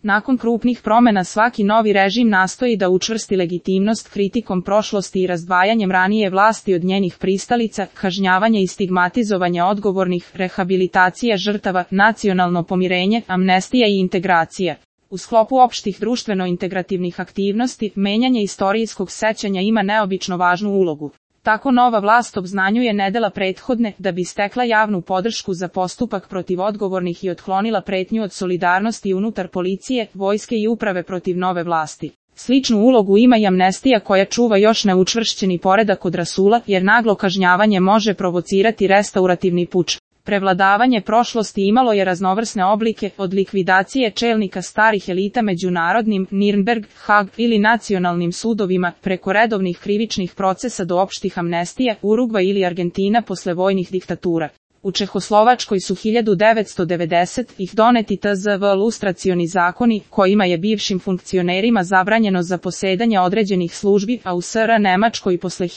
Nakon krupnih promena svaki novi režim nastoji da učvrsti legitimnost kritikom prošlosti i razdvajanjem ranije vlasti od njenih pristalica, kažnjavanje i stigmatizovanje odgovornih, rehabilitacija žrtava, nacionalno pomirenje, amnestija i integracija. U sklopu opštih društveno-integrativnih aktivnosti, menjanje istorijskog sećanja ima neobično važnu ulogu. Tako nova vlast obznanjuje nedela prethodne, da bi stekla javnu podršku za postupak protiv odgovornih i otklonila pretnju od solidarnosti unutar policije, vojske i uprave protiv nove vlasti. Sličnu ulogu ima i amnestija koja čuva još neučvršćeni poredak od rasula, jer naglo kažnjavanje može provocirati restaurativni puč. Prevladavanje prošlosti imalo je raznovrsne oblike, od likvidacije čelnika starih elita međunarodnim, Nirnberg, Hag ili nacionalnim sudovima, preko redovnih krivičnih procesa do opštih amnestija, Urugvaj ili Argentina posle vojnih diktatura. U Čehoslovačkoj su 1990-ih doneti tzv. Lustracioni zakoni, kojima je bivšim funkcionerima zabranjeno zaposedanje određenih službi, a u SR Nemačkoj posle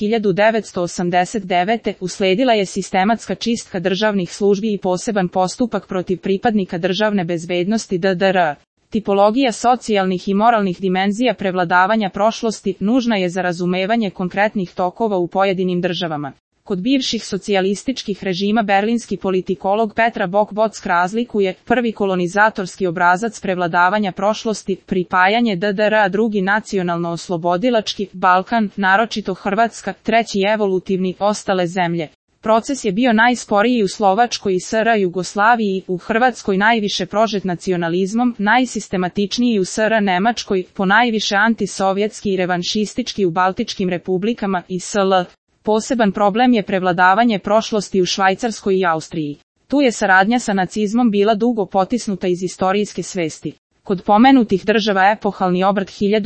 1989. usledila je sistematska čistka državnih službi i poseban postupak protiv pripadnika državne bezbednosti DDR. Tipologija socijalnih i moralnih dimenzija prevladavanja prošlosti nužna je za razumevanje konkretnih tokova u pojedinim državama. Kod bivših socijalističkih režima berlinski politikolog Petra Bock-Bock razlikuje prvi kolonizatorski obrazac prevladavanja prošlosti, pripajanje DDR, a drugi nacionalno-oslobodilački, Balkan, naročito Hrvatska, treći evolutivni, ostale zemlje. Proces je bio najsporiji u Slovačkoj i SR Jugoslaviji, u Hrvatskoj najviše prožet nacionalizmom, najsistematičniji u SR Nemačkoj, ponajviše antisovjetski i revanšistički u Baltičkim republikama i SL. Poseban problem je prevladavanje prošlosti u Švajcarskoj i Austriji. Tu je saradnja sa nacizmom bila dugo potisnuta iz istorijske svesti. Kod pomenutih država epohalni obrt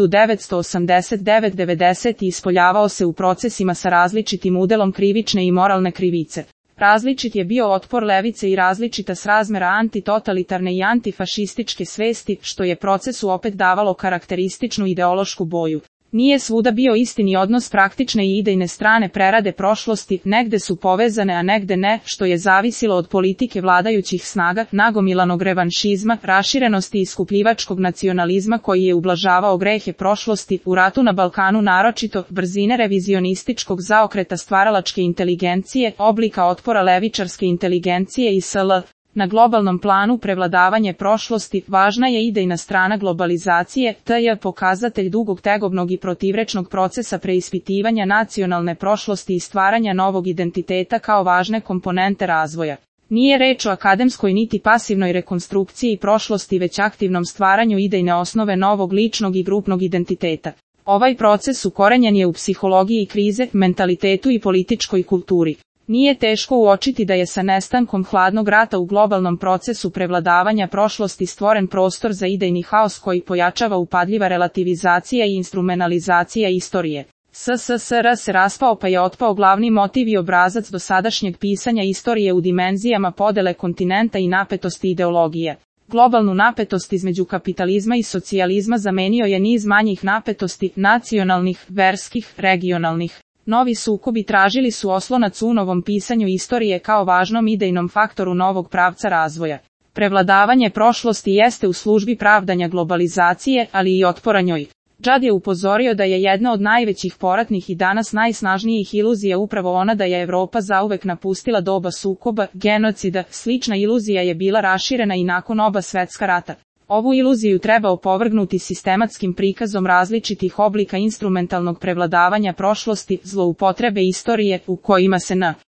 1989-90 ispoljavao se u procesima sa različitim udelom krivične i moralne krivice. Različit je bio otpor levice i različita srazmera antitotalitarne i antifašističke svesti, što je procesu opet davalo karakterističnu ideološku boju. Nije svuda bio istini odnos praktične i idejne strane prerade prošlosti, negde su povezane a negde ne, što je zavisilo od politike vladajućih snaga, nagomilanog revanšizma, raširenosti i iskupljivačkog nacionalizma koji je ublažavao grehe prošlosti, u ratu na Balkanu naročito, brzine revizionističkog zaokreta stvaralačke inteligencije, oblika otpora levičarske inteligencije i sl. Na globalnom planu prevladavanje prošlosti važna je idejna strana globalizacije, t je pokazatelj dugog tegobnog i protivrečnog procesa preispitivanja nacionalne prošlosti i stvaranja novog identiteta kao važne komponente razvoja. Nije reč o akademskoj niti pasivnoj rekonstrukciji prošlosti već aktivnom stvaranju idejne osnove novog ličnog i grupnog identiteta. Ovaj proces ukorenjen je u psihologiji krize, mentalitetu i političkoj kulturi. Nije teško uočiti da je sa nestankom hladnog rata u globalnom procesu prevladavanja prošlosti stvoren prostor za idejni haos koji pojačava upadljiva relativizacija i instrumentalizacija istorije. SSSR se raspao pa je otpao glavni motiv i obrazac dosadašnjeg pisanja istorije u dimenzijama podele kontinenta i napetosti ideologije. Globalnu napetost između kapitalizma i socijalizma zamenio je niz manjih napetosti, nacionalnih, verskih, regionalnih. Novi sukobi tražili su oslonac u novom pisanju istorije kao važnom idejnom faktoru novog pravca razvoja. Prevladavanje prošlosti jeste u službi pravdanja globalizacije, ali i otpora njoj. Džad je upozorio da je jedna od najvećih poratnih i danas najsnažnijih iluzija upravo ona da je Evropa zauvek napustila doba sukoba, genocida. Slična iluzija je bila raširena i nakon oba svetska rata. Ovu iluziju treba opovrgnuti sistematskim prikazom različitih oblika instrumentalnog prevladavanja prošlosti, zloupotrebe istorije, u kojima se